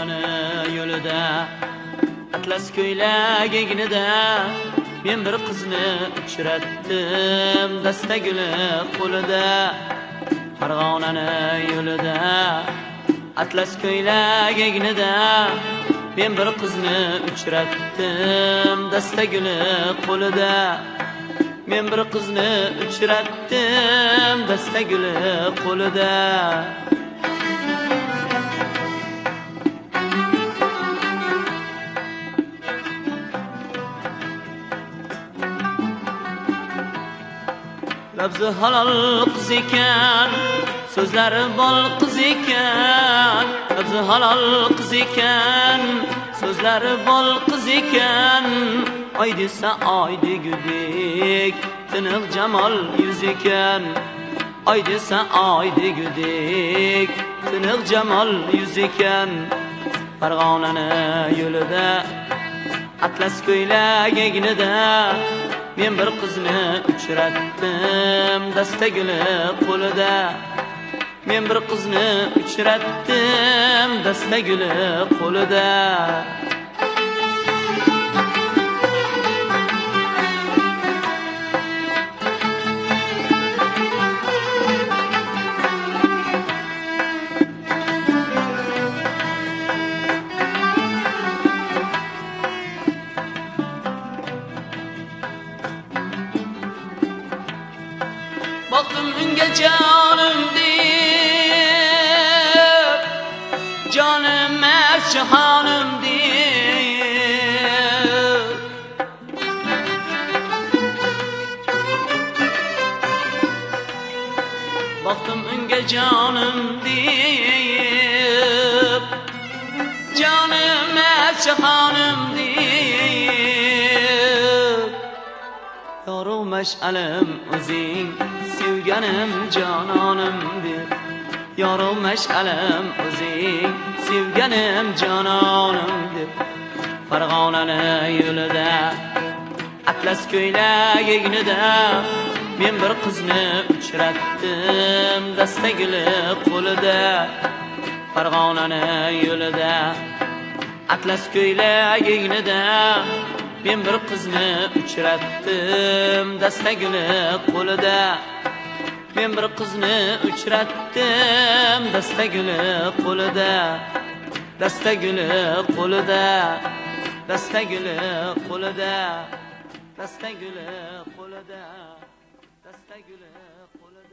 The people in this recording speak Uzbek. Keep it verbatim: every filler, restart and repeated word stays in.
Farg'onani yo'lida atlas ko'ylak egnida men bir qizni uchratdim dastaguli qo'lida. Farg'onani yo'lida atlas ko'ylak egnida men bir qizni uchratdim dastaguli qo'lida. Men bir qizni uchratdim dastaguli qo'lida. Labzi halol qiz ekan, so'zlari bol qiz ekan. Labzi halol qiz ekan, so'zlari bol qiz ekan. Oy desa oy degudek, tiniq jamol yuz ekan. Oy desa oy degudek, tiniq jamol yuz ekan. Farg'onani yo'lida atlas ko'ylak egnida men bir qizni uchratdim dastaguli qo'lida. Men bir qizni uchratdim dastaguli qo'lida. Baktım unga canım deb, canım emas cihanım deb. Baktım unga canım deb, canım emas cihanım deb. Yorug' mash'alim o'zing, sevganim jononim deb. Yorug' mash'alim o'zing, sevganim jononim deb. Farg'onani yo'lida atlas ko'ylak egnida men bir qizni uchratdim dastaguli qo'lida. Farg'onani yo'lida atlas ko'ylak egnida men bir qizni uchratdim dastaguli qo'lida. Men bir qizni uchratdim dastaguli qo'lida. Dastaguli qo'lida. Dastaguli qo'lida. Dastaguli qo'lida. Dastaguli qo'lida.